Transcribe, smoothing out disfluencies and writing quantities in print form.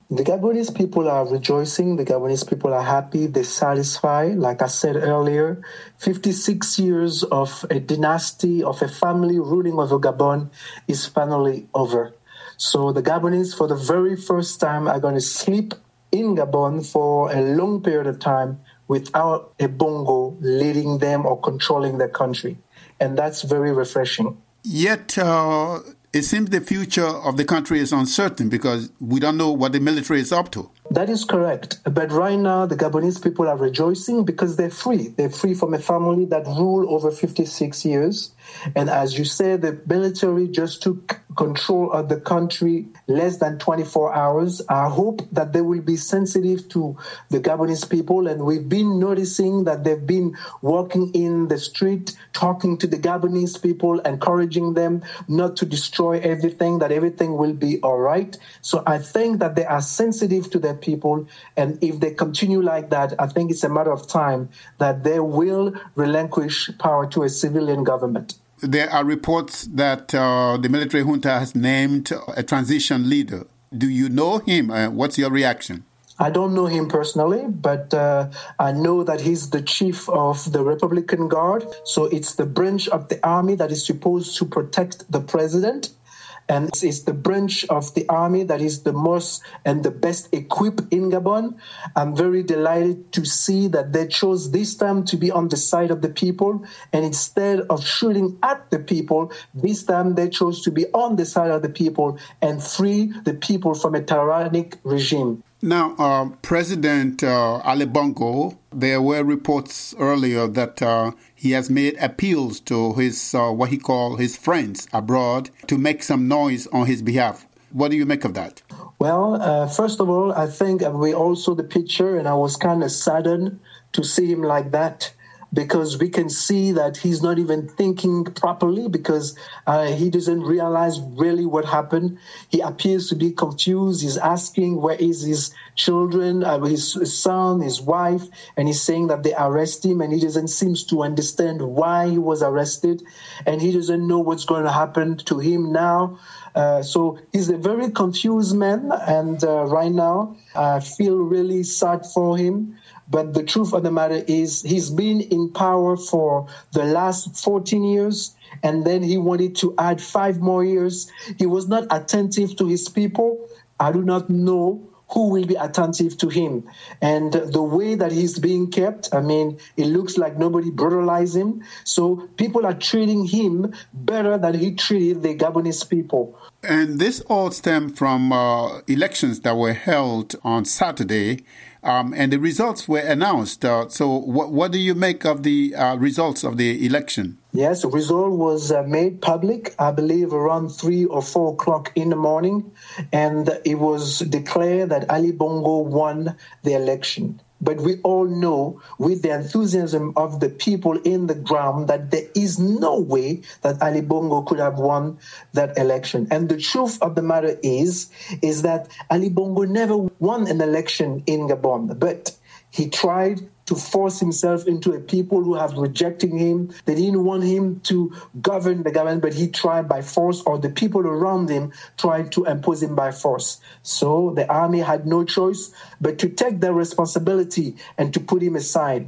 The Gabonese people are rejoicing. The Gabonese people are happy. They're satisfied. Like I said earlier, 56 years of a dynasty, of a family ruling over Gabon is finally over. So the Gabonese, for the very first time, are going to sleep in Gabon for a long period of time without a bongo leading them or controlling their country. And that's very refreshing. Yet, it seems the future of the country is uncertain because we don't know what the military is up to. That is correct. But right now, the Gabonese people are rejoicing because they're free. They're free from a family that ruled over 56 years. And as you said, the military just took control of the country less than 24 hours. I hope that they will be sensitive to the Gabonese people. And we've been noticing that they've been walking in the street, talking to the Gabonese people, encouraging them not to destroy everything, that everything will be all right. So I think that they are sensitive to their people. And if they continue like that, I think it's a matter of time that they will relinquish power to a civilian government. There are reports that the military junta has named a transition leader. Do you know him? What's your reaction? I don't know him personally, but I know that he's the chief of the Republican Guard. So it's the branch of the army that is supposed to protect the president. And it's the branch of the army that is the most and the best equipped in Gabon. I'm very delighted to see that they chose this time to be on the side of the people. And instead of shooting at the people, this time they chose to be on the side of the people and free the people from a tyrannic regime. Now, President Ali Bongo, there were reports earlier that he has made appeals to his what he called his friends abroad to make some noise on his behalf. What do you make of that? Well, first of all, I think we all saw the picture, and I was kind of saddened to see him like that, because we can see that he's not even thinking properly because he doesn't realize really what happened. He appears to be confused. He's asking where is his children, his son, his wife, and he's saying that they arrest him, and he doesn't seem to understand why he was arrested, and he doesn't know what's going to happen to him now. So he's a very confused man, and right now I feel really sad for him. But the truth of the matter is he's been in power for the last 14 years, and then he wanted to add 5 more years. He was not attentive to his people. I do not know who will be attentive to him. And the way that he's being kept, I mean, it looks like nobody brutalized him. So people are treating him better than he treated the Gabonese people. And this all stemmed from elections that were held on Saturday, and the results were announced. So what do you make of the results of the election? Yes, the result was made public, I believe, around 3 or 4 o'clock in the morning, and it was declared that Ali Bongo won the election. But we all know, with the enthusiasm of the people in the ground, that there is no way that Ali Bongo could have won that election. And the truth of the matter is that Ali Bongo never won an election in Gabon, but he tried to force himself into a people who have rejected him. They didn't want him to govern the government, but he tried by force, or the people around him tried to impose him by force. So the army had no choice but to take their responsibility and to put him aside.